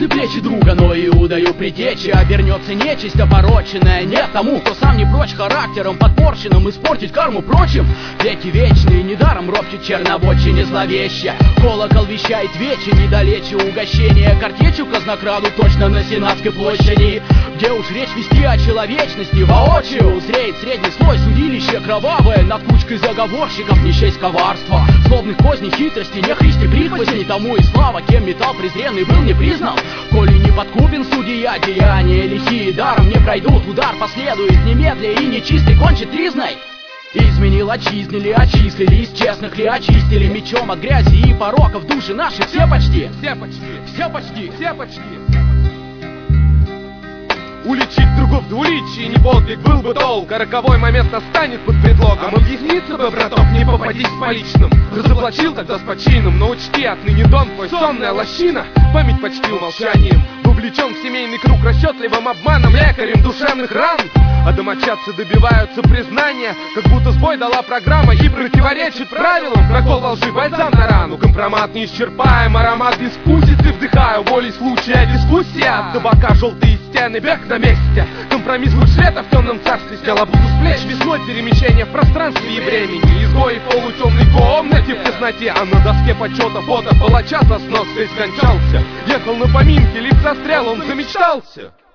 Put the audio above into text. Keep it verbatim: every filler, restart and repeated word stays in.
Прекрасны плечи друга, но Иудою предтечи обернется нечисть опороченная. Нет тому, кто сам не прочь характером подпорченным испортить карму прочим. Веки вечные, недаром ропчет черноводчине зловеще. Колокол вещает вече, недалече угощение картечью казнокраду точно на Сенатской площади, где уж речь вести о человечности воочию. Зреет средний слой, судилище кровавое над кучкой заговорщиков, не честь коварства, злобных козней, хитрости, нехристи, прихвостней. Тому и слава, кем металл презренный был не признан. Коли не подкупен судья, деяния лихие даром не пройдут. Удар последует немедля, и нечистый кончит тризной. Изменил, отчизнили, очислили, из честных ли очистили мечом от грязи и пороков души наши все почти. Все почти, все почти, все почти. Уличить другого в двуличии не подвиг, был бы долг, а роковой момент настанет под предлогом. Объясниться бы, браток, не попадись по личным. Разоблачил тогда с почином, но учти, отныне дом твой сонная лощина. Память почтил молчанием, вовлечен в семейный круг расчетливым обманом, лекарем душевных ран. А домочадцы добиваются признания, как будто сбой дала программа и противоречит правилам. Прокол во лжи, бальзам на рану, компромат неисчерпаем, аромат бескусицы вдыхаю, волей случая дискуссия. От табака желтые стены, бег на месте, компромисс луч света в темном царстве снял обузу с плеч. Весной перемещение в пространстве и времени, изгой в полутемной комнате в тесноте, а на доске почета фото палача со сноской скончался. Ехал на поминки, лиц застрял, он замечтался.